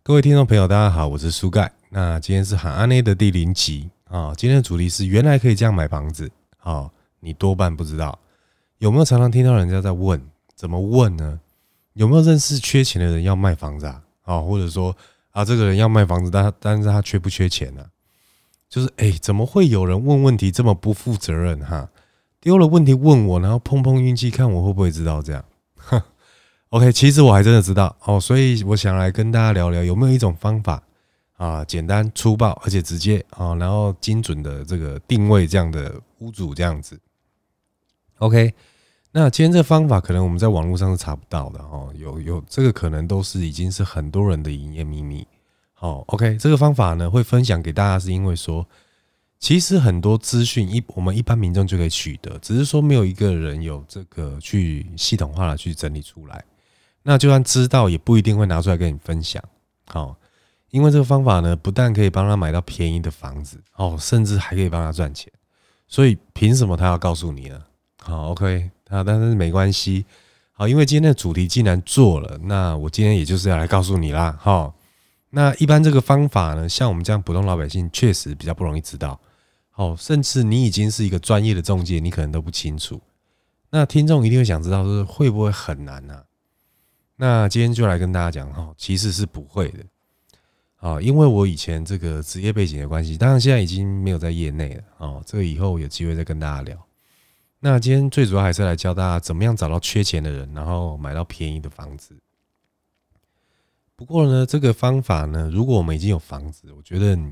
各位听众朋友，大家好，我是苏盖。那今天是喊安内的第0集啊。今天的主题是原来可以这样买房子啊，你多半不知道。有没有常常听到人家在问？怎么问呢？有没有认识缺钱的人要卖房子啊？或者说这个人要卖房子，但是他缺不缺钱呢？就是怎么会有人问问题这么不负责任哈？丢了问题问我，然后碰碰运气，看我会不会知道这样。OK， 其实我还真的知道所以我想来跟大家聊聊，有没有一种方法简单粗暴而且直接然后精准的这个定位这样的屋主这样子。OK， 那今天这个方法可能我们在网络上是查不到的有这个可能都是已经是很多人的营业秘密。OK， 这个方法呢会分享给大家，是因为说，其实很多资讯我们一般民众就可以取得，只是说没有一个人有这个去系统化的去整理出来。那就算知道，也不一定会拿出来跟你分享。因为这个方法呢，不但可以帮他买到便宜的房子甚至还可以帮他赚钱。所以凭什么他要告诉你呢？OK， 但是没关系。因为今天的主题既然做了，那我今天也就是要来告诉你啦。那一般这个方法呢，像我们这样普通老百姓确实比较不容易知道。甚至你已经是一个专业的中介，你可能都不清楚。那听众一定会想知道，说会不会很难啊？那今天就来跟大家讲其实是不会的因为我以前这个职业背景的关系，当然现在已经没有在业内了这个以后有机会再跟大家聊。那今天最主要还是来教大家怎么样找到缺钱的人，然后买到便宜的房子。不过呢，这个方法呢，如果我们已经有房子，我觉得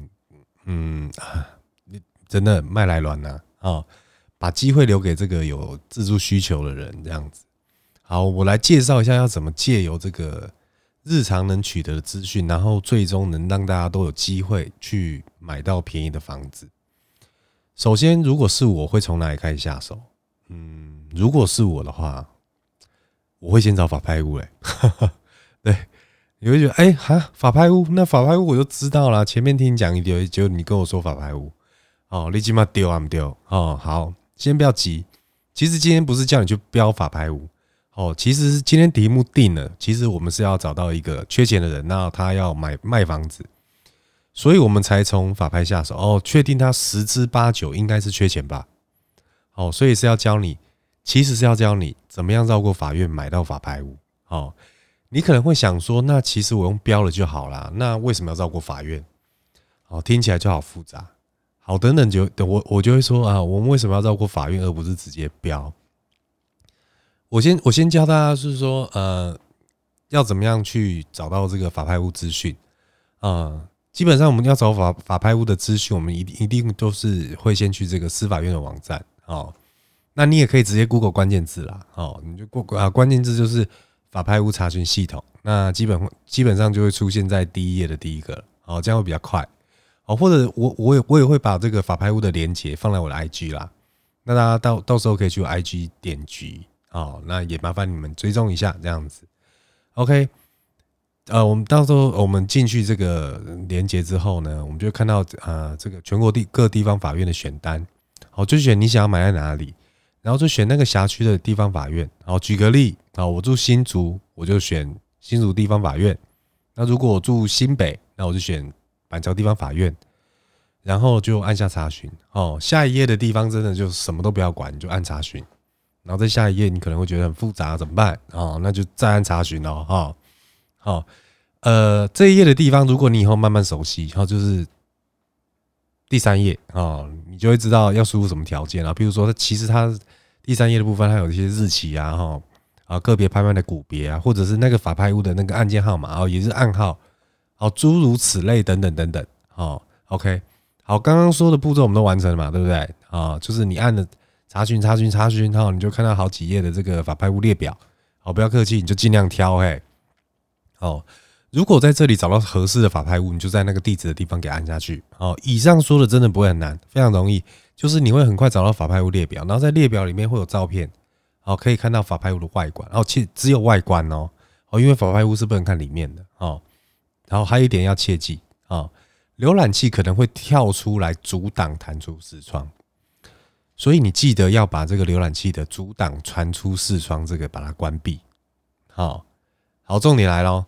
真的卖来乱把机会留给这个有自住需求的人这样子。好，我来介绍一下要怎么借由这个日常能取得的资讯，然后最终能让大家都有机会去买到便宜的房子。首先，如果是我会从哪里开始下手？如果是我的话，我会先找法拍屋对，你会觉得法拍屋，那法拍屋我就知道啦，前面听你讲一丢，结果你跟我说法拍屋你起码丢不丢好，先不要急。其实今天不是叫你去标法拍屋其实今天题目定了，其实我们是要找到一个缺钱的人，那他要卖房子，所以我们才从法拍下手确定他10之8九应该是缺钱吧所以是要教你，其实是要教你怎么样绕过法院买到法拍屋你可能会想说，那其实我用标了就好啦，那为什么要绕过法院听起来就好复杂。好，等等我就会说我们为什么要绕过法院而不是直接标？我先教大家是说要怎么样去找到这个法拍屋资讯基本上我们要找法拍屋的资讯，我们一定都是会先去这个司法院的网站那你也可以直接 Google 关键字啦你就关键字就是法拍屋查询系统，那基本上就会出现在第一页的第一个了这样会比较快或者我也会把这个法拍屋的连结放在我的 IG 啦，那大家到时候可以去我 IG 点击那也麻烦你们追踪一下这样子。OK， 我们到时候我们进去这个连结之后呢，我们就会看到这个全国各地方法院的选单就选你想要买在哪里，然后就选那个辖区的地方法院举个例我住新竹，我就选新竹地方法院。那如果我住新北，那我就选板桥地方法院，然后就按下查询下一页的地方真的就什么都不要管，你就按查询。然后在下一页你可能会觉得很复杂怎么办那就再按查询这一页的地方如果你以后慢慢熟悉就是第3页你就会知道要输入什么条件比如说其实它第3页的部分它有一些日期个别拍卖的股别或者是那个法拍屋的那个案件号码也是暗号诸如此类等等等等OK， 好，刚刚说的步骤我们都完成了嘛，对不对就是你按了查询你就看到好几页的这个法拍屋列表不要客气，你就尽量挑如果在这里找到合适的法拍屋，你就在那个地址的地方给按下去以上说的真的不会很难，非常容易，就是你会很快找到法拍屋列表，然后在列表里面会有照片可以看到法拍屋的外观其实只有外观因为法拍屋是不能看里面的然后还有一点要切记浏览器可能会跳出来阻挡弹出视窗，所以你记得要把这个浏览器的阻挡传出视窗这个把它关闭好，重点来咯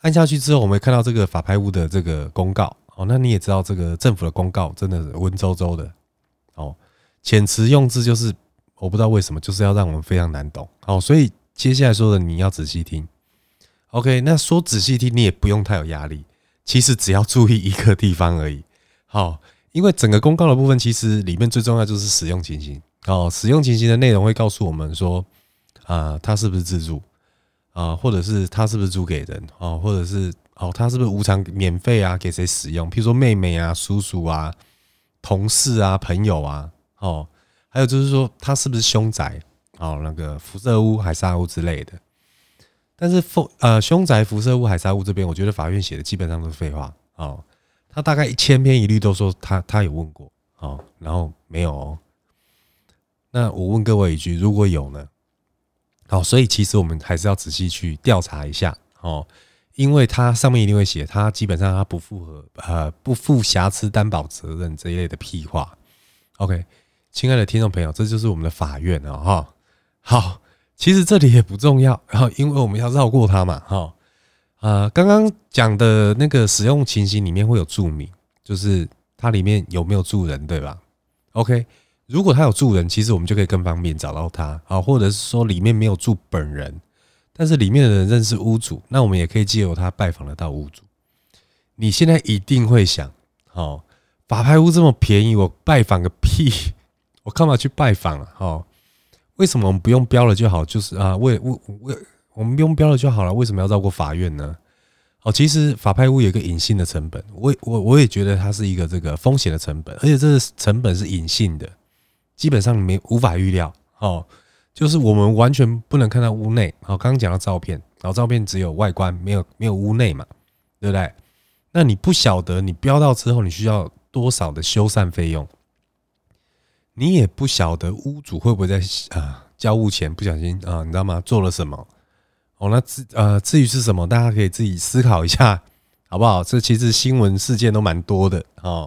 按下去之后，我们会看到这个法拍屋的这个公告。那你也知道这个政府的公告真的是文绉绉的。遣词用字就是我不知道为什么，就是要让我们非常难懂。所以接下来说的你要仔细听。OK， 那说仔细听，你也不用太有压力。其实只要注意一个地方而已。因为整个公告的部分，其实里面最重要就是使用情形。使用情形的内容会告诉我们说，他是不是自住或者是他是不是租给人或者是他是不是无偿免费给谁使用？譬如说妹妹叔叔同事朋友还有就是说他是不是凶宅那个辐射屋、海砂屋之类的。但是凶宅、辐射屋、海砂屋这边，我觉得法院写的基本上都是废话他大概1000篇一律都说他有问过然后没有那我问各位一句，如果有呢？所以其实我们还是要仔细去调查一下因为它上面一定会写，它基本上它不负瑕疵担保责任这一类的屁话。OK， 亲爱的听众朋友，这就是我们的法院好，其实这里也不重要因为我们要绕过它嘛刚刚讲的那个使用情形里面会有注明，就是它里面有没有住人，对吧 ？OK， 如果他有住人，其实我们就可以更方便找到他或者是说里面没有住本人，但是里面的人认识屋主，那我们也可以借由他拜访得到屋主。你现在一定会想，法拍屋这么便宜，我拜访个屁！我干嘛去拜访为什么我们不用标了就好？就是我们不用标了就好了，为什么要绕过法院呢？其实法拍屋有一个隐性的成本，我也觉得它是一个这个风险的成本，而且这个成本是隐性的，基本上你无法预料就是我们完全不能看到屋内。刚刚讲到照片，然后照片只有外观，没有屋内嘛，对不对？那你不晓得你标到之后你需要多少的修缮费用，你也不晓得屋主会不会在交屋前不小心你知道吗？做了什么？那至于是什么，大家可以自己思考一下，好不好？这其实新闻事件都蛮多的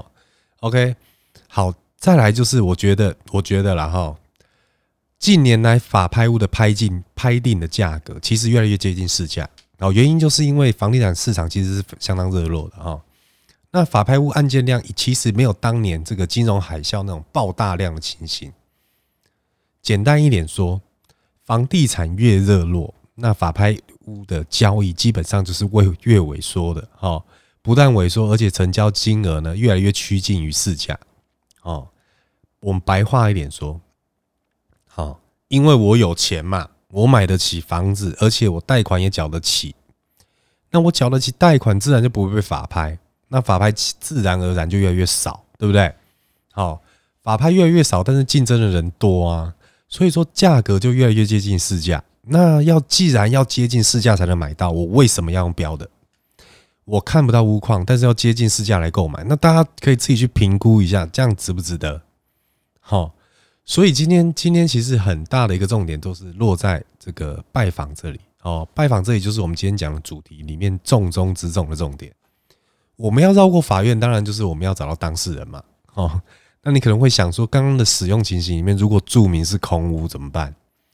OK， 好，再来就是我觉得啦近年来法拍屋的拍定的价格其实越来越接近市价，原因就是因为房地产市场其实是相当热络的那法拍屋案件量其实没有当年这个金融海啸那种爆大量的情形。简单一点说，房地产越热络，那法拍屋的交易基本上就是越萎缩的不但萎缩，而且成交金额呢越来越趋近于市价我们白话一点说因为我有钱嘛，我买得起房子，而且我贷款也缴得起，那我缴得起贷款，自然就不会被法拍，那法拍自然而然就越来越少，对不对？法拍越来越少，但是竞争的人多所以说价格就越来越接近市价。那既然要接近市价才能买到，我为什么要用标的？我看不到屋况，但是要接近市价来购买，那大家可以自己去评估一下，这样值不值得？所以今天其实很大的一个重点都是落在这个拜访这里拜访这里就是我们今天讲的主题里面重中之重的重点。我们要绕过法院，当然就是我们要找到当事人嘛那你可能会想说，刚刚的使用情形里面，如果注明是空屋怎么办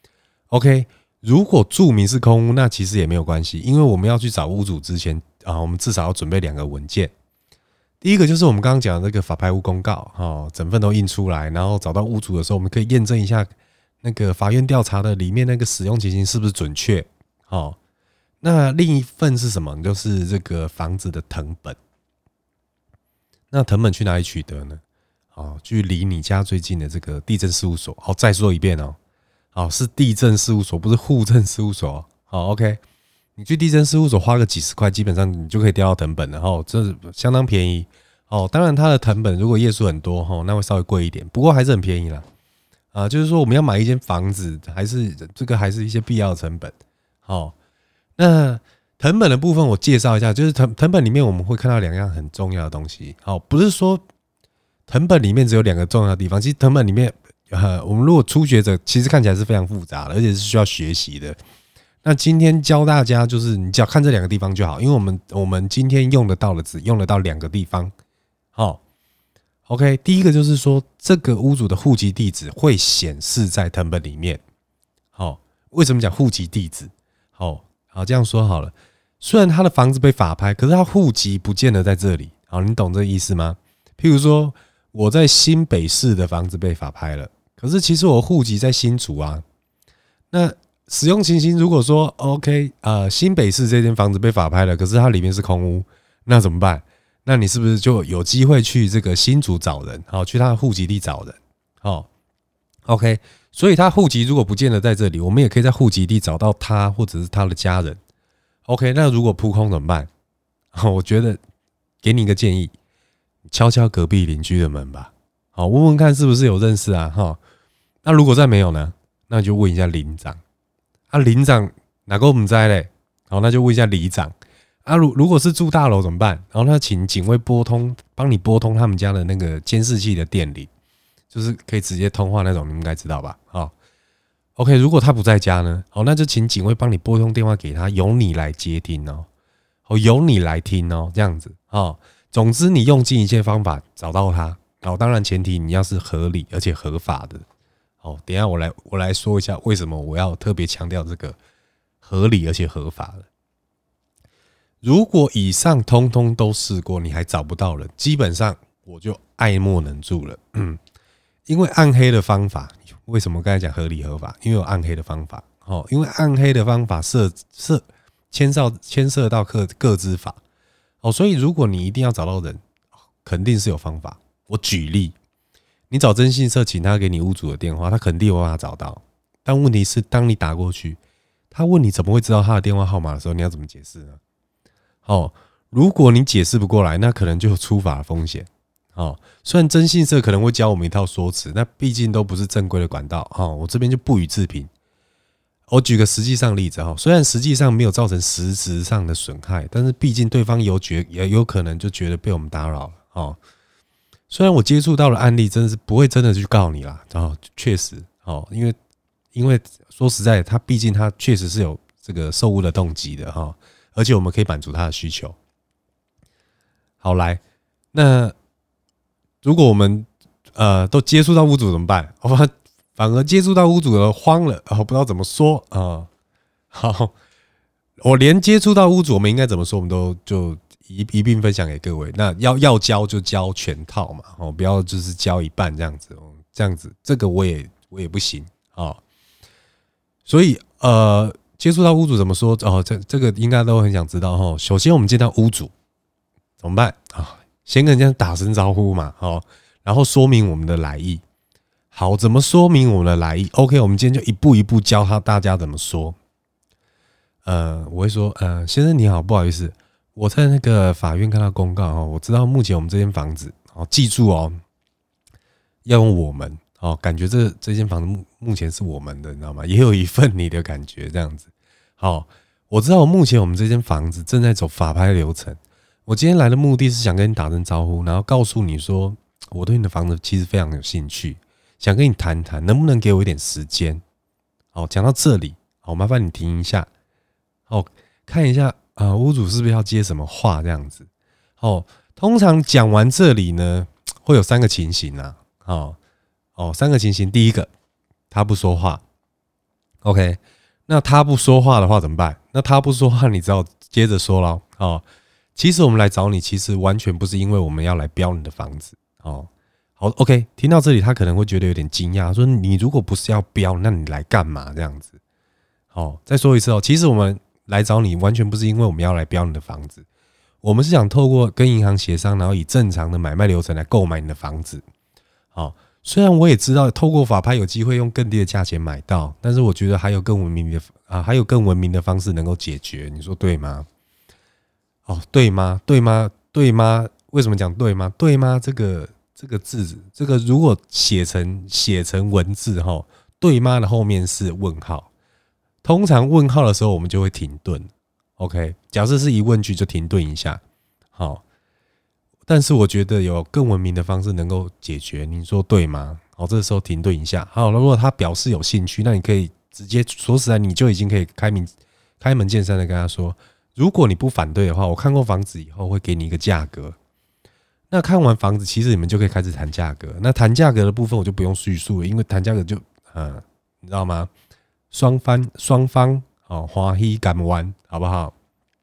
？OK， 如果注明是空屋，那其实也没有关系，因为我们要去找屋主之前我们至少要准备2个文件。第一个就是我们刚刚讲的那个法拍屋公告整份都印出来，然后找到屋主的时候，我们可以验证一下那个法院调查的里面那个使用情形是不是准确那另一份是什么？就是这个房子的誊本。那誊本去哪里取得呢？距离你家最近的这个地政事务所。再说一遍是地政事务所，不是户政事务所OK， 你去地政事务所花个几十块，基本上你就可以调到誊本了这相当便宜当然它的誊本如果页数很多那会稍微贵一点，不过还是很便宜啦就是说我们要买一间房子，还是一些必要的成本那誊本的部分我介绍一下，就是誊本里面我们会看到2样很重要的东西不是说誊本里面只有2个重要的地方，其实誊本里面我们如果初学者其实看起来是非常复杂的，而且是需要学习的。那今天教大家就是你只要看这2个地方就好，因为我们今天用得到的只用得到2个地方OK， 第一个就是说这个屋主的户籍地址会显示在誊本里面为什么讲户籍地址好，这样说好了， 虽然他的房子被法拍，可是他户籍不见得在这里。好，你懂这个意思吗？譬如说我在新北市的房子被法拍了，可是其实我户籍在新竹啊。那使用情形如果说 OK，新北市这间房子被法拍了，可是它里面是空屋，那怎么办？那你是不是就有机会去这个新竹找人？好，去他的户籍地找人。好 ，OK， 所以他户籍如果不见得在这里，我们也可以在户籍地找到他或者是他的家人。OK， 那如果扑空怎么办？我觉得给你一个建议，敲敲隔壁邻居的门吧。好，问问看是不是有认识啊？哈，那如果再没有呢？那就问一下邻长。邻长哪个我们在嘞？好，那就问一下里长。如果是住大楼怎么办？然后那请警卫帮你拨通他们家的那个监视器的电铃，就是可以直接通话那种，你们应该知道吧？好 ，OK， 如果他不在家呢？好，那就请警卫帮你拨通电话给他，由你来接听哦。由你来听哦，这样子哦。总之，你用尽一切方法找到他。好，当然前提你要是合理而且合法的。好，等一下我来说一下为什么我要特别强调这个合理而且合法的。如果以上通通都试过，你还找不到人，基本上我就爱莫能助了。因为暗黑的方法，为什么刚才讲合理合法？因为有暗黑的方法。因为暗黑的方法牵涉到个资法。所以如果你一定要找到人，肯定是有方法。我举例，你找征信社，请他给你屋主的电话，他肯定有办法找到。但问题是，当你打过去，他问你怎么会知道他的电话号码的时候，你要怎么解释呢？如果你解释不过来，那可能就有触法的风险。虽然征信社可能会教我们一套说辞，那毕竟都不是正规的管道。我这边就不予置评。我举个实际上例子，虽然实际上没有造成实质上的损害，但是毕竟对方也有可能就觉得被我们打扰了。虽然我接触到的案例真的是不会真的去告你啦，确实，因为说实在，他毕竟他确实是有这个售屋的动机的而且我们可以满足他的需求。好，来，那如果我们都接触到屋主怎么办？反而接触到屋主了慌了，不知道怎么说啊。好，我连接触到屋主我们应该怎么说，我们都就一并分享给各位。那要教就教全套嘛，不要就是教一半这样子，这个我也不行啊。所以接触到屋主怎么说？这个应该都很想知道。首先我们见到屋主怎么办啊？先跟人家打声招呼嘛，然后说明我们的来意。好，怎么说明我们的来意 ？OK， 我们今天就一步一步教大家怎么说。我会说，先生你好，不好意思，我在那个法院看到公告我知道目前我们这间房子记住要用我们感觉这间房子目前是我们的，你知道吗？也有一份你的感觉这样子。好，我知道目前我们这间房子正在走法拍流程。我今天来的目的是想跟你打声招呼，然后告诉你说我对你的房子其实非常有兴趣，想跟你谈谈，能不能给我一点时间？讲到这里，麻烦你停一下，看一下屋主是不是要接什么话这样子。通常讲完这里呢，会有3个情形啊。3个情形，第一个，他不说话。OK， 那他不说话的话怎么办？那他不说话，你只好接着说咯。其实我们来找你，其实完全不是因为我们要来标你的房子。好 ，OK， 听到这里，他可能会觉得有点惊讶，说你如果不是要标，那你来干嘛这样子？再说一次其实我们来找你完全不是因为我们要来标你的房子，我们是想透过跟银行协商，然后以正常的买卖流程来购买你的房子。虽然我也知道透过法拍有机会用更低的价钱买到，但是我觉得还有更文明的方式能够解决，你说对吗？对吗？对吗？对吗？为什么讲对吗？对吗？这个字，这个如果写成文字对吗的后面是问号。通常问号的时候我们就会停顿。OK， 假设是疑问句就停顿一下。但是我觉得有更文明的方式能够解决，你说对吗？这时候停顿一下。好，如果他表示有兴趣，那你可以直接说实在，你就已经可以开门见山的跟他说，如果你不反对的话，我看过房子以后会给你一个价格。那看完房子，其实你们就可以开始谈价格。那谈价格的部分我就不用叙述了，因为谈价格就你知道吗？双方欢喜甘愿，好不好？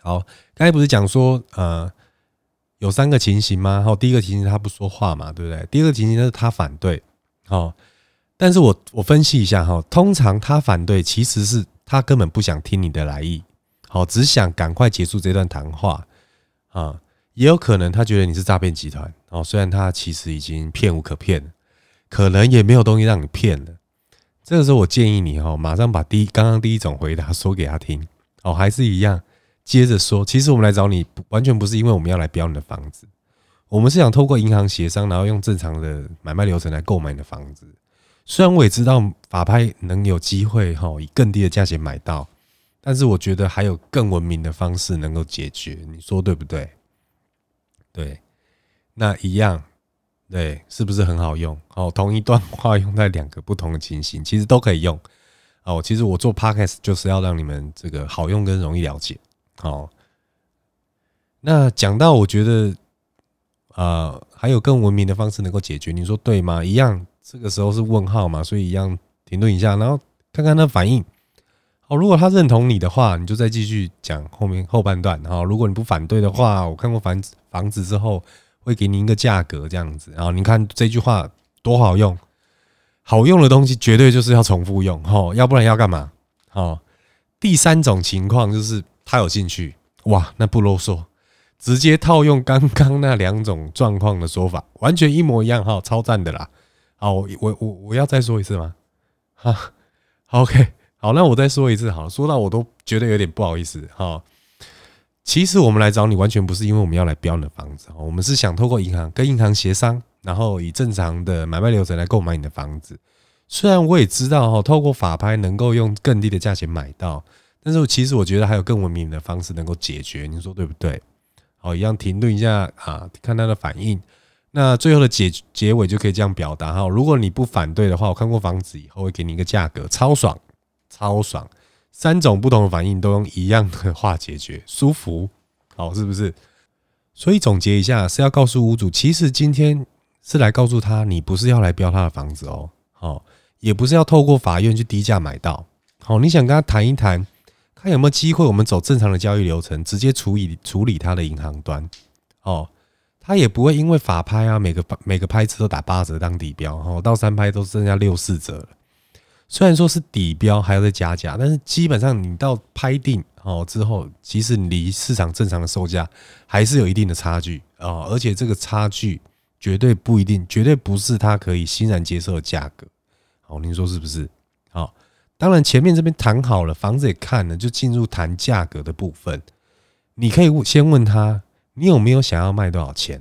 好，刚才不是讲说有3个情形吗？第一个情形他不说话嘛，对不对？第二个情形就是他反对，但是我分析一下通常他反对其实是他根本不想听你的来意，只想赶快结束这段谈话也有可能他觉得你是诈骗集团虽然他其实已经骗无可骗了，可能也没有东西让你骗了。这个时候我建议你马上把刚刚第一种回答说给他听还是一样，接着说，其实我们来找你完全不是因为我们要来标你的房子，我们是想透过银行协商，然后用正常的买卖流程来购买你的房子。虽然我也知道法拍能有机会以更低的价钱买到，但是我觉得还有更文明的方式能够解决，你说对不对？对，那一样，对，是不是很好用？同一段话用在2个不同的情形，其实都可以用。其实我做 podcast 就是要让你们这个好用跟容易了解。那讲到我觉得还有更文明的方式能够解决，你说对吗？一样，这个时候是问号嘛，所以一样停顿一下，然后看看他反应。如果他认同你的话，你就再继续讲后半段。如果你不反对的话，我看过房子之后会给你一个价格这样子。然后你看这句话多好用，好用的东西绝对就是要重复用要不然要干嘛？第3种情况就是他有兴趣，哇，那不啰嗦，直接套用刚刚那2种状况的说法，完全一模一样超赞的啦。好，我要再说一次吗？OK。好，那我再说一次好了，说到我都觉得有点不好意思其实我们来找你完全不是因为我们要来标你的房子，我们是想透过跟银行协商，然后以正常的买卖流程来购买你的房子。虽然我也知道透过法拍能够用更低的价钱买到，但是其实我觉得还有更文明的方式能够解决，你说对不对？一样停顿一下看他的反应。那最后的结尾就可以这样表达如果你不反对的话，我看过房子以后会给你一个价格，超爽。3种不同的反应都用一样的话解决，舒服，好，是不是？所以总结一下，是要告诉屋主，其实今天是来告诉他，你不是要来标他的房子也不是要透过法院去低价买到，你想跟他谈一谈，看有没有机会，我们走正常的交易流程，直接处理他的银行端，他也不会因为法拍每个拍次都打8折当底标，到3拍都剩下6、4折了。虽然说是底标还要再加价，但是基本上你到拍定之后，其实你离市场正常的售价还是有一定的差距而且这个差距绝对不是他可以欣然接受的价格。您说是不是？当然前面这边谈好了，房子也看了，就进入谈价格的部分。你可以先问他，你有没有想要卖多少钱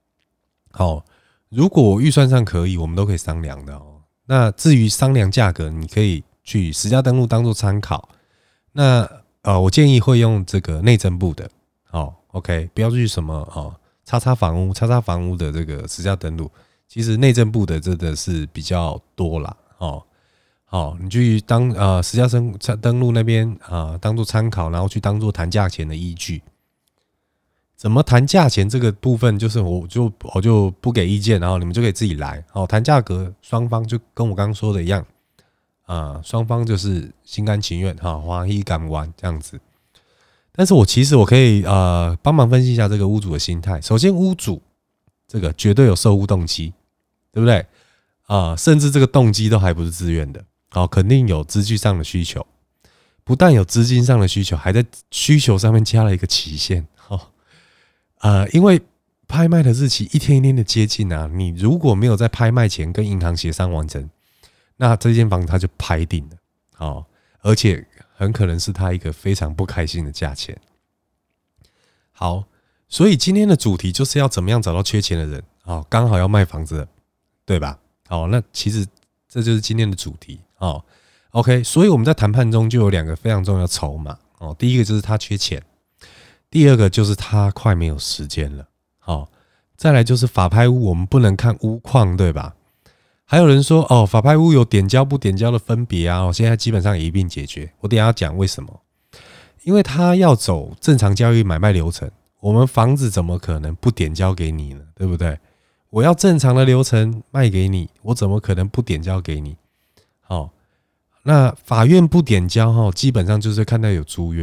如果预算上可以，我们都可以商量的那至于商量价格，你可以去实价登录当做参考。那我建议会用这个内政部的OK， 不要去什么叉叉房屋的这个实价登录，其实内政部的真的是比较多啦你去当实价登录那边当做参考，然后去当做谈价钱的依据。怎么谈价钱这个部分，就是我就不给意见，然后你们就可以自己来谈价格，双方就跟我刚刚说的一样双方就是心甘情愿欢喜甘愿这样子。但是其实我可以帮忙分析一下这个屋主的心态。首先，屋主这个绝对有售屋动机，对不对甚至这个动机都还不是自愿的肯定有资金上的需求，不但有资金上的需求，还在需求上面加了一个期限因为拍卖的日期一天一天的接近你如果没有在拍卖前跟银行协商完成，那这间房子他就拍定了而且很可能是他一个非常不开心的价钱。好，所以今天的主题就是要怎么样找到缺钱的人刚好要卖房子了，对吧？那其实这就是今天的主题OK， 所以我们在谈判中就有2个非常重要的筹码第一个就是他缺钱，第二个就是他快没有时间了再来就是法拍屋我们不能看屋况，对吧？还有人说法拍屋有点交不点交的分别现在基本上也一并解决。我等一下讲为什么，因为他要走正常交易买卖流程，我们房子怎么可能不点交给你呢？对不对？我要正常的流程卖给你，我怎么可能不点交给你？那法院不点交基本上就是看到有租约啦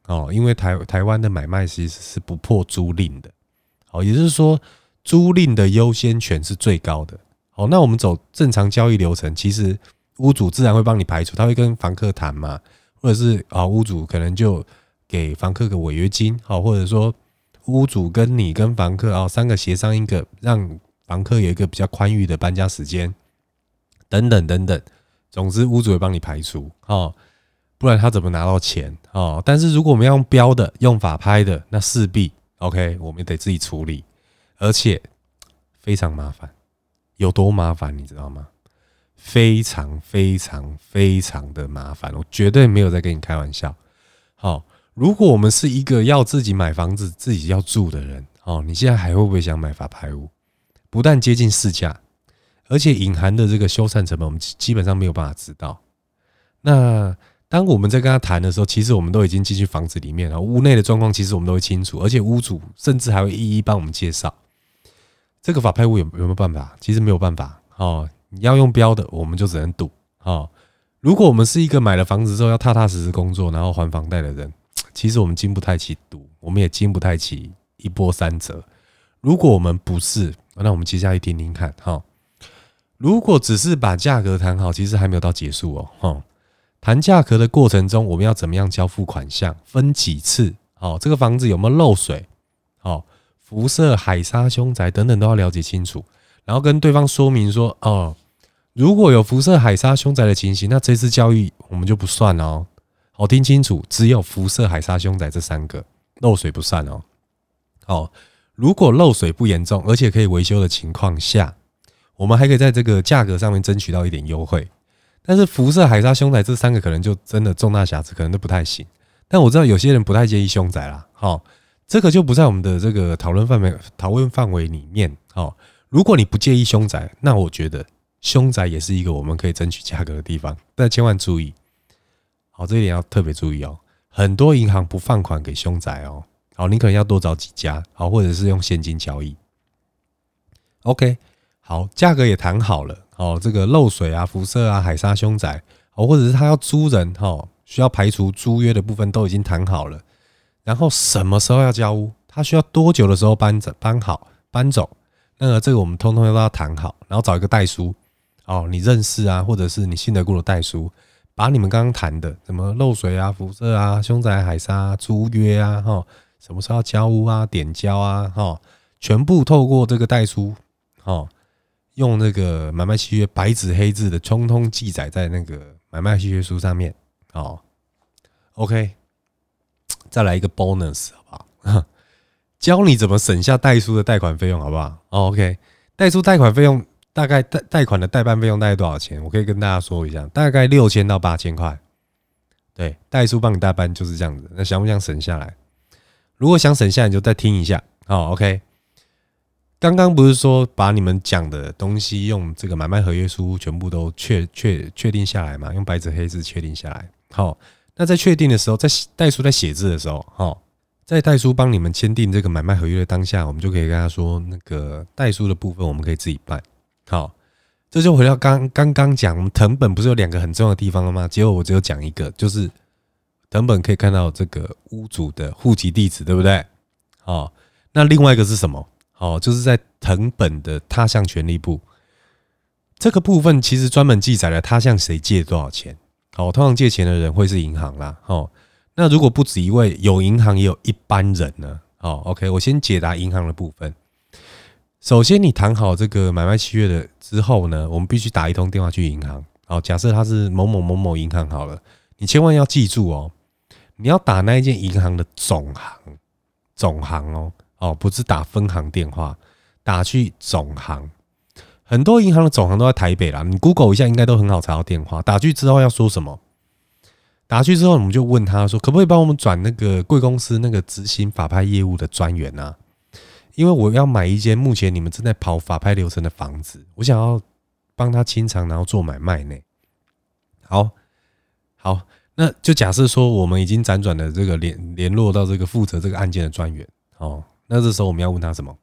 因为台湾的买卖其实是不破租赁的，也就是说租赁的优先权是最高的。那我们走正常交易流程，其实屋主自然会帮你排除，他会跟房客谈嘛，或者是屋主可能就给房客个违约金，或者说屋主跟你跟房客三个协商一个，让房客有一个比较宽裕的搬家时间，等等等等。总之屋主会帮你排除，不然他怎么拿到钱？但是如果我们要用标的、用法拍的，那势必 OK， 我们得自己处理，而且非常麻烦。有多麻烦你知道吗？非常非常非常的麻烦，我绝对没有在跟你开玩笑。如果我们是一个要自己买房子、自己要住的人，你现在还会不会想买法拍屋？不但接近市价，而且隐含的这个修缮成本，我们基本上没有办法知道。那当我们在跟他谈的时候，其实我们都已经进去房子里面了，屋内的状况其实我们都会清楚，而且屋主甚至还会一一帮我们介绍。这个法拍屋有没有办法？其实没有办法。你要用标的，我们就只能赌。如果我们是一个买了房子之后要踏踏实实工作，然后还房贷的人，其实我们经不太起赌，我们也经不太起一波三折。如果我们不是，那我们接下来听听看。如果只是把价格谈好，其实还没有到结束哦。谈价格的过程中，我们要怎么样交付款项，分几次？这个房子有没有漏水？辐射、海砂、凶宅等等都要了解清楚，然后跟对方说明说，如果有辐射、海砂、凶宅的情形，那这次交易我们就不算哦。听清楚，只有辐射、海砂、凶宅这3个，漏水不算哦。如果漏水不严重，而且可以维修的情况下，我们还可以在这个价格上面争取到一点优惠。但是辐射、海砂、凶宅这3个可能就真的重大瑕疵，可能都不太行。但我知道有些人不太介意凶宅啦，这个就不在我们的这个讨论范围里面。如果你不介意凶宅，那我觉得凶宅也是一个我们可以争取价格的地方，但千万注意，这一点要特别注意哦。很多银行不放款给凶宅哦，你可能要多找几家，或者是用现金交易。OK， 好，价格也谈好了，这个漏水啊、辐射啊、海砂、凶宅，或者是他要租人，需要排除租约的部分都已经谈好了。然后什么时候要交屋，他需要多久的时候搬走，那这个我们通通都要谈好，然后找一个代书，你认识啊，或者是你信得过的代书，把你们刚刚谈的什么漏水啊、辐射啊、凶宅、海砂、租约啊，什么时候要交屋啊、点交啊，全部透过这个代书，用那个买卖契约白纸黑字的通通记载在那个买卖契约书上面。OK。再来一个 bonus 好不好？教你怎么省下代书的贷款费用好不好？OK， 代书贷款费用大概贷款的代办费用大概多少钱？我可以跟大家说一下，大概6000到8000块。对，代书帮你代办就是这样子。那想不想省下来？如果想省下来，你就再听一下。OK， 刚刚不是说把你们讲的东西用这个买卖合约书全部都确定下来嘛？用白纸黑字确定下来。那在确定的时候，在代书在写字的时候，在代书帮你们签订这个买卖合约的当下，我们就可以跟他说，那个代书的部分我们可以自己办。这就回到刚刚讲，我们誊本不是有2个很重要的地方了吗？结果我只有讲一个，就是誊本可以看到这个屋主的户籍地址，对不对？那另外一个是什么？就是在誊本的他项权利簿这个部分，其实专门记载了他向谁借多少钱。通常借钱的人会是银行啦。那如果不止一位，有银行也有一般人呢。OK， 我先解答银行的部分。首先，你谈好这个买卖契约的之后呢，我们必须打一通电话去银行。假设它是某某某某银行好了，你千万要记住哦，你要打那一间银行的总行哦，不是打分行电话，打去总行。很多银行的总行都在台北啦，你 Google 一下应该都很好查到电话。打去之后要说什么？打去之后我们就问他说，可不可以帮我们转那个贵公司那个执行法拍业务的专员啊？因为我要买一间目前你们正在跑法拍流程的房子，我想要帮他清偿，然后做买卖呢。好，那就假设说我们已经辗转的这个联络到这个负责这个案件的专员。那这时候我们要问他什么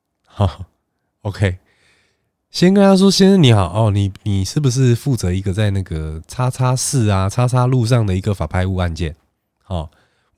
？OK。先跟他说，先生你好你是不是负责一个在那个叉叉市啊叉叉路上的一个法拍屋案件？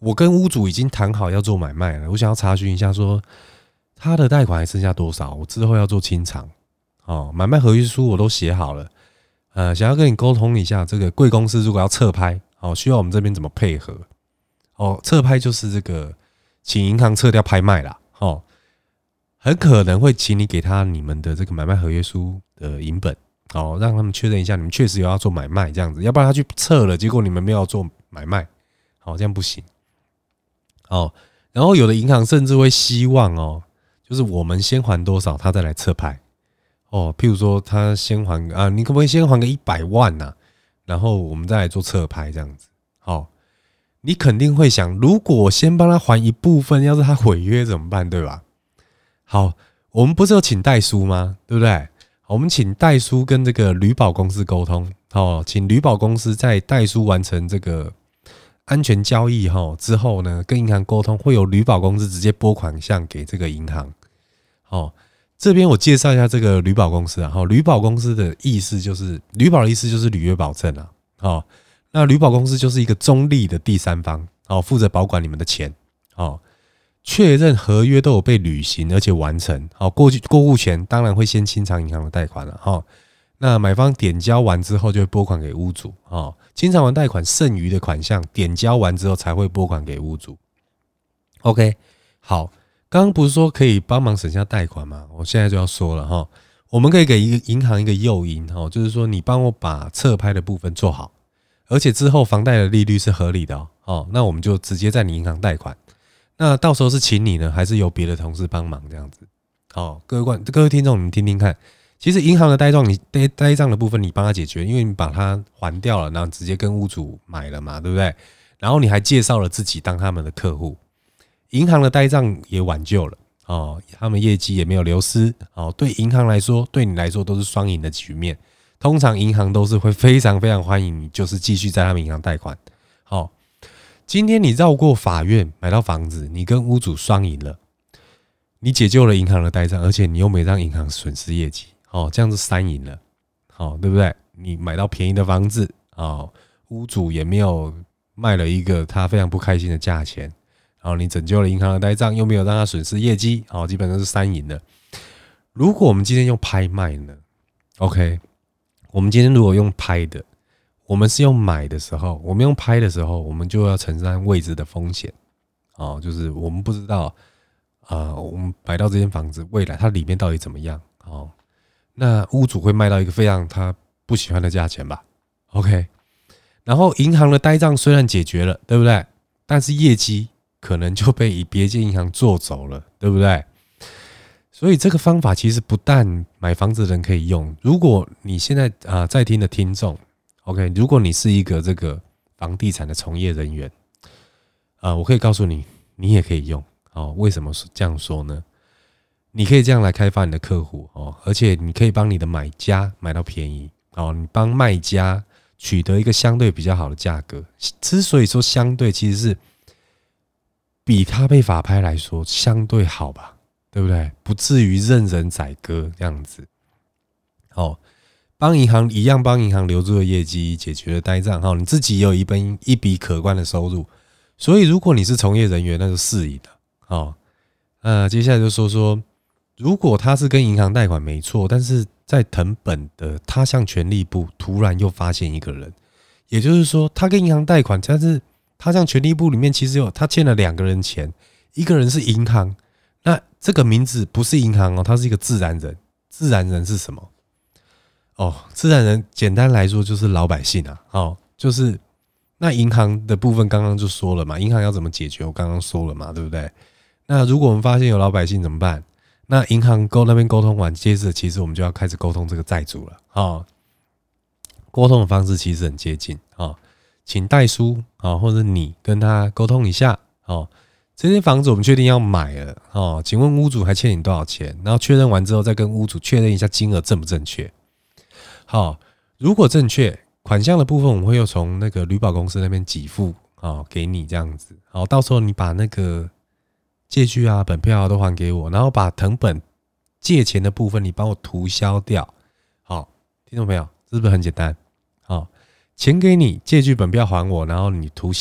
我跟屋主已经谈好要做买卖了，我想要查询一下说他的贷款还剩下多少，我之后要做清偿。买卖合约书我都写好了，想要跟你沟通一下，这个贵公司如果要撤拍，需要我们这边怎么配合？撤拍就是这个请银行撤掉拍卖啦，很可能会请你给他你们的这个买卖合约书的影本，让他们确认一下你们确实有要做买卖这样子，要不然他去撤了，结果你们没有做买卖，这样不行。然后有的银行甚至会希望就是我们先还多少，他再来撤拍。譬如说他先还你可不可以先还个100万啊？然后我们再来做撤拍这样子。你肯定会想，如果我先帮他还一部分，要是他毁约怎么办，对吧？好，我们不是有请代书吗？对不对？我们请代书跟这个旅保公司沟通，请旅保公司在代书完成这个安全交易之后呢，跟银行沟通，会有旅保公司直接拨款项给这个银行。这边我介绍一下这个旅保公司啊，旅保公司的意思就是旅保的意思就是履约保证啊，那旅保公司就是一个中立的第三方，负责保管你们的钱，确认合约都有被履行而且完成，过户前当然会先清偿银行的贷款了，那买方点交完之后就会拨款给屋主，清偿完贷款剩余的款项点交完之后才会拨款给屋主。OK， 好，刚刚不是说可以帮忙省下贷款吗？我现在就要说了我们可以给银行一个诱因，就是说你帮我把撤拍的部分做好，而且之后房贷的利率是合理的那我们就直接在你银行贷款。那到时候是请你呢，还是由别的同事帮忙这样子？各位听众，你们听听看。其实银行的呆账的部分你帮他解决，因为你把它还掉了，然后直接跟屋主买了嘛，对不对？然后你还介绍了自己当他们的客户，银行的呆账也挽救了他们业绩也没有流失对银行来说，对你来说都是双赢的局面。通常银行都是会非常非常欢迎你，就是继续在他们银行贷款。今天你绕过法院买到房子，你跟屋主双赢了，你解救了银行的呆账，而且你又没让银行损失业绩，这样子3赢了，对不对？你买到便宜的房子，屋主也没有卖了一个他非常不开心的价钱，然后你拯救了银行的呆账，又没有让他损失业绩，基本上是3赢了。如果我们今天用拍卖呢 ？OK， 我们今天如果用拍的。我们是用买的时候，我们用拍的时候，我们就要承担未知的风险，就是我们不知道，我们买到这间房子，未来它里面到底怎么样，那屋主会卖到一个非常他不喜欢的价钱吧 ？OK， 然后银行的呆账虽然解决了，对不对？但是业绩可能就被别间银行做走了，对不对？所以这个方法其实不但买房子的人可以用，如果你现在在听的听众。OK， 如果你是一个这个房地产的从业人员，我可以告诉你，你也可以用为什么这样说呢？你可以这样来开发你的客户而且你可以帮你的买家买到便宜你帮卖家取得一个相对比较好的价格。之所以说相对，其实是比他被法拍来说相对好吧，对不对？不至于任人宰割这样子。帮银行一样，帮银行留住了业绩，解决了呆账你自己也有一笔可观的收入。所以如果你是从业人员，那就4赢了接下来就说，如果他是跟银行贷款没错，但是在誊本的他项权利部突然又发现一个人，也就是说他跟银行贷款，但是他项权利部里面其实他欠了2个人钱，一个人是银行，那这个名字不是银行他是一个自然人。自然人是什么？自然人简单来说就是老百姓就是那银行的部分刚刚就说了嘛，银行要怎么解决我刚刚说了嘛，对不对？那如果我们发现有老百姓怎么办？那银行那边沟通完，接着其实我们就要开始沟通这个债主了沟通的方式其实很接近请代书或者你跟他沟通一下这间房子我们确定要买了请问屋主还欠你多少钱？然后确认完之后再跟屋主确认一下金额正不正确。如果正确，款项的部分我们会又从那个旅保公司那边给付给你这样子。到时候你把那个借据本票都还给我，然后把誊本借钱的部分你帮我涂销掉。听众朋友，是不是很简单？钱给你，借据本票还我，然后你涂销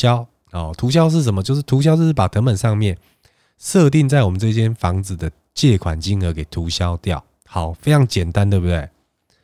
涂销是什么？就是涂销就是把成本上面设定在我们这间房子的借款金额给涂销掉。好，非常简单，对不对？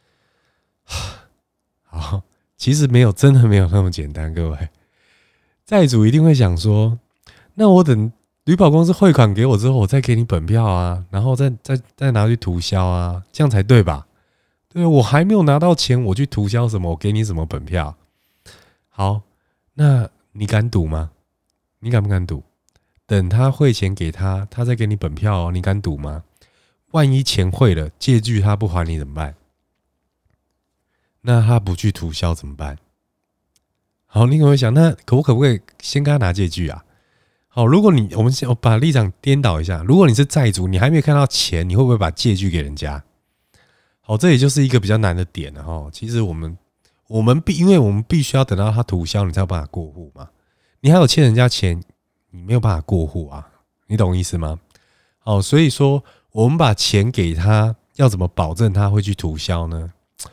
好，其实真的没有那么简单，各位。债主一定会想说，那我等旅保公司汇款给我之后，我再给你本票啊，然后再拿去涂销啊，这样才对吧？对，我还没有拿到钱，我去涂销什么？我给你什么本票？好，那你敢赌吗？你敢不敢赌？等他汇钱给他，他再给你本票你敢赌吗？万一钱汇了，借据他不还你怎么办？那他不去涂销怎么办？好，你可能会想，那可不可以先跟他拿借据啊？好，如果我们把立场颠倒一下，如果你是债主，你还没有看到钱，你会不会把借据给人家？好，这也就是一个比较难的点了哈。其实因为我们必须要等到他涂销，你才有办法过户嘛。你还有欠人家钱，你没有办法过户啊，你懂意思吗？好，所以说我们把钱给他，要怎么保证他会去涂销呢？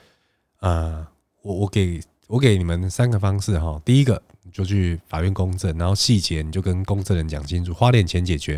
我给你们3个方式哈。第一个，你就去法院公证，然后细节你就跟公证人讲清楚，花点钱解决。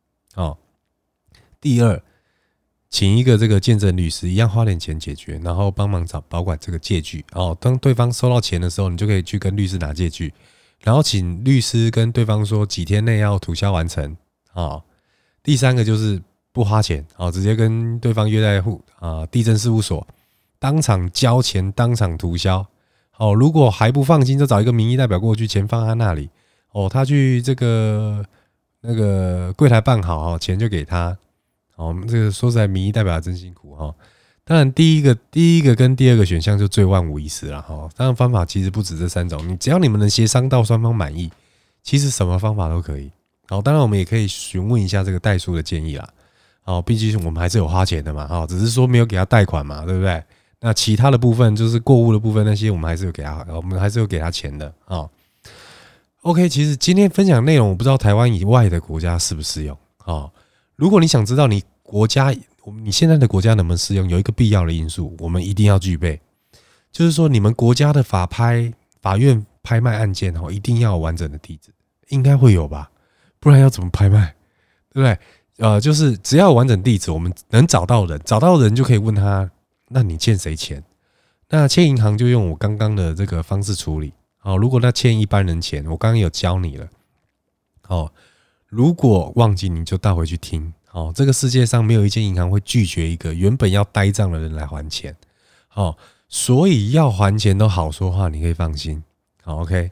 第二，请一个这个见证律师，一样花点钱解决，然后帮忙保管这个借据。当对方收到钱的时候，你就可以去跟律师拿借据，然后请律师跟对方说几天内要涂销完成。第3个就是不花钱，直接跟对方约在地政事务所，当场交钱，当场涂销。如果还不放心，就找一个民意代表过去，钱放他那里。他去那个柜台办好，钱就给他。这个说实在，民意代表真辛苦哈。当然，第一个跟第2个选项就最万无一失了哈。当然，方法其实不止这3种，只要你们能协商到双方满意，其实什么方法都可以。当然我们也可以询问一下这个代书的建议啦。毕竟我们还是有花钱的嘛，只是说没有给他贷款嘛，对不对？那其他的部分就是过户的部分，那些我们还是有给他钱的OK， 其实今天分享内容，我不知道台湾以外的国家适不适用如果你想知道你现在的国家能不能适用，有一个必要的因素，我们一定要具备，就是说你们国家的法院拍卖案件一定要有完整的地址，应该会有吧？不然要怎么拍卖？对不对？就是只要有完整地址，我们能找到人就可以问他，那你欠谁钱？那欠银行就用我刚刚的这个方式处理。如果他欠一般人钱，我刚刚有教你了。如果忘记你就倒回去听。这个世界上没有一间银行会拒绝一个原本要呆账的人来还钱。所以要还钱都好说话，你可以放心。OK。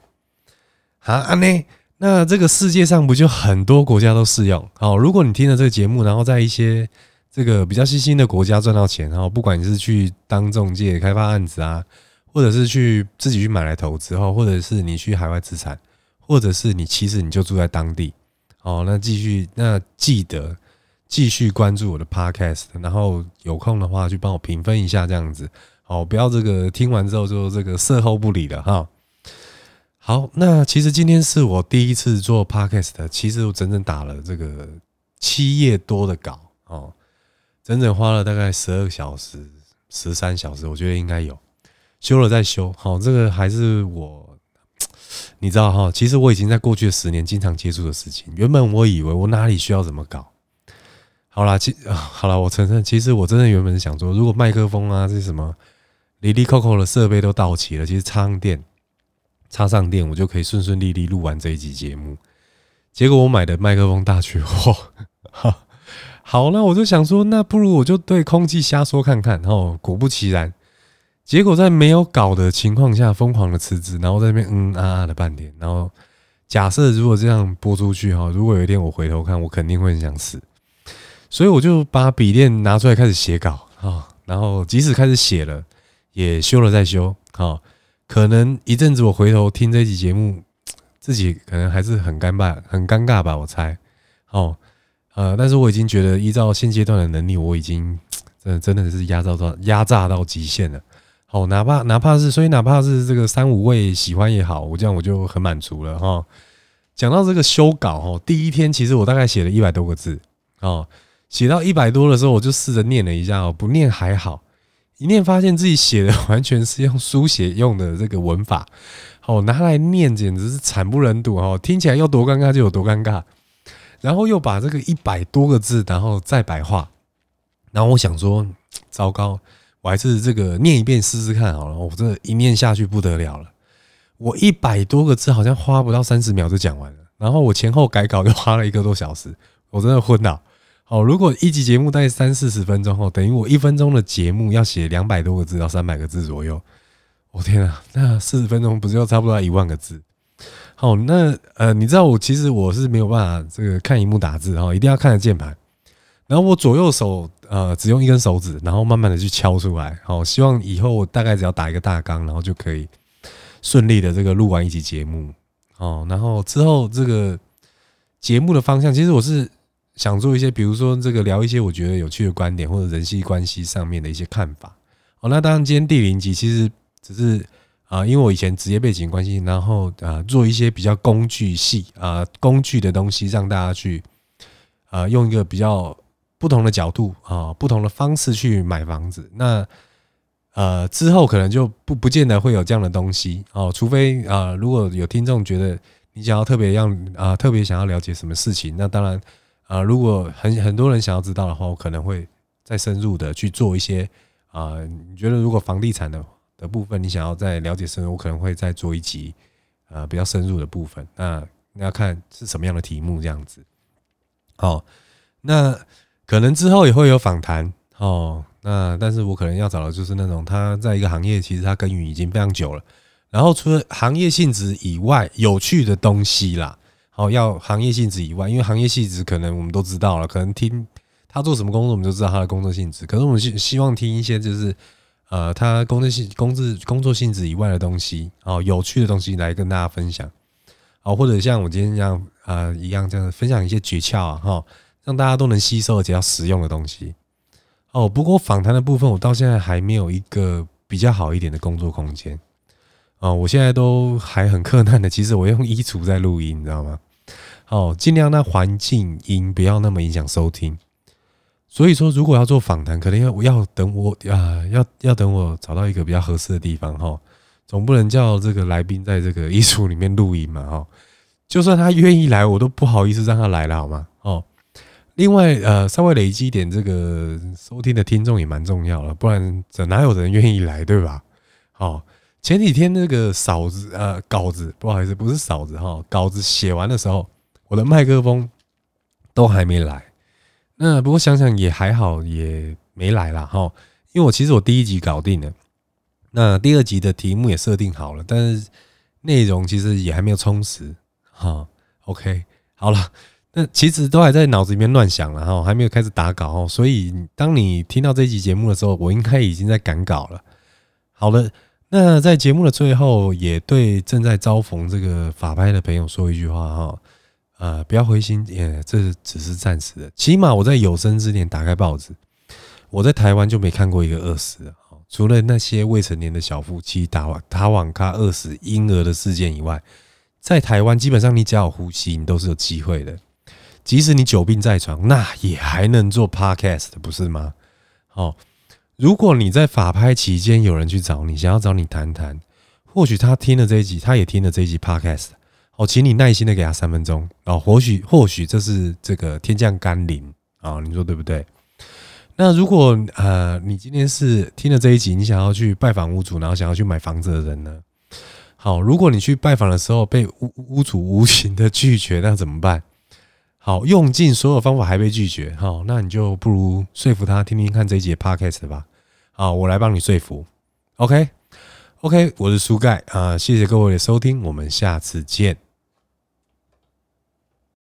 那这个世界上不就很多国家都适用？如果你听了这个节目，然后在一些这个比较新兴的国家赚到钱，不管你是去当中介开发案子啊，或者是自己去买来投资，或者是你去海外资产，或者是其实你就住在当地，那记得继续关注我的 podcast， 然后有空的话去帮我评分一下这样子，不要这个听完之后就这个售后不理了哈。好，那其实今天是我第一次做 podcast， 其实我整整打了这个7页多的稿整整花了大概12小时、13小时，我觉得应该有。修了再修，这个还是你知道其实我已经在过去的10年经常接触的事情。原本我以为我哪里需要怎么搞，好啦，我承认，其实我真的原本是想说，如果麦克风啊这些什么里里扣扣的设备都到齐了，其实插上电，我就可以顺顺利利录完这一集节目。结果我买的麦克风大缺货。好，那我就想说，那不如我就对空气瞎说看看。果不其然，结果在没有稿的情况下疯狂的辞职，然后在那边的半天。然后假设如果这样播出去如果有一天我回头看，我肯定会很想死。所以我就把笔电拿出来开始写稿然后即使开始写了，也修了再修可能一阵子我回头听这一集节目，自己可能还是很尴尬吧，我猜。但是我已经觉得依照现阶段的能力，我已经真的是压榨到极限了。哪怕是这个3-5位喜欢也好，这样我就很满足了讲到这个修稿第一天其实我大概写了100多个字写到100多的时候，我就试着念了一下不念还好， 一念发现自己写的完全是用书写用的这个文法，拿来念简直是惨不忍睹，听起来要多尴尬就有多尴尬。然后又把这个100多个字，然后再白话。然后我想说，糟糕，我还是这个念一遍试试看好了。我这一念下去不得了了，我100多个字好像花不到30秒就讲完了。然后我前后改稿就花了1个多小时，我真的昏倒。如果一集节目大概30-40分钟，等于我1分钟的节目要写200多个字到300个字左右。我天啊，那40分钟不是要差不多要1万个字？那你知道其实我是没有办法这个看萤幕打字，一定要看着键盘。然后我左右手只用1根手指，然后慢慢的去敲出来。希望以后我大概只要打一个大纲，然后就可以顺利的这个录完一集节目。然后之后这个节目的方向，其实我是想做一些，比如说这个聊一些我觉得有趣的观点，或者人际关系上面的一些看法。那当然今天第0集其实只是因为我以前职业背景关系，然后做一些比较工具系工具的东西，让大家去用一个比较不同的角度不同的方式去买房子。那之后可能就不见得会有这样的东西除非如果有听众觉得你想要特别想要了解什么事情，那当然如果很多人想要知道的话，我可能会再深入的去做一些你觉得如果房地产的部分你想要再了解深入，我可能会再做一集比较深入的部分。那要看是什么样的题目这样子。那可能之后也会有访谈那但是我可能要找的就是那种他在一个行业其实他耕耘已经非常久了，然后除了行业性质以外有趣的东西啦，要行业性质以外，因为行业性质可能我们都知道了，可能听他做什么工作我们就知道他的工作性质，可是我们希望听一些就是他工作性质以外的东西有趣的东西来跟大家分享或者像我今天这样一样这样分享一些诀窍让大家都能吸收而且要实用的东西不过访谈的部分我到现在还没有一个比较好一点的工作空间我现在都还很困难的，其实我用衣橱在录音，你知道吗？尽量让环境音不要那么影响收听。所以说，如果要做访谈，可能要等我要等我找到一个比较合适的地方总不能叫这个来宾在这个衣橱里面录音嘛就算他愿意来，我都不好意思让他来了，好吗？另外稍微累积一点这个收听的听众也蛮重要了，不然哪有人愿意来，对吧？前几天那个稿子不好意思，不是嫂子稿子写完的时候，我的麦克风都还没来。那不过想想也还好，也没来啦因为其实我第1集搞定了，那第2集的题目也设定好了，但是内容其实也还没有充实OK， 好了，那其实都还在脑子里面乱想了还没有开始打稿所以当你听到这一集节目的时候，我应该已经在赶稿了。好了，那在节目的最后，也对正在遭逢这个法拍的朋友说一句话不要灰心，这只是暂时的。起码我在有生之年打开报纸，我在台湾就没看过一个饿死的除了那些未成年的小夫妻打网咖饿死婴儿的事件以外，在台湾基本上你只要有呼吸，你都是有机会的。即使你久病在床，那也还能做 podcast， 不是吗？如果你在法拍期间有人去找你，想要找你谈谈，或许他听了这一集，他也听了这一集 podcast，请你耐心的给他3分钟或许这是这个天降甘霖你说对不对？那如果你今天是听了这一集，你想要去拜访屋主，然后想要去买房子的人呢？如果你去拜访的时候被屋主无情的拒绝，那怎么办？用尽所有方法还被拒绝那你就不如说服他听听看这一集的 podcast 吧。我来帮你说服。OK， 我是苏盖谢谢各位的收听，我们下次见。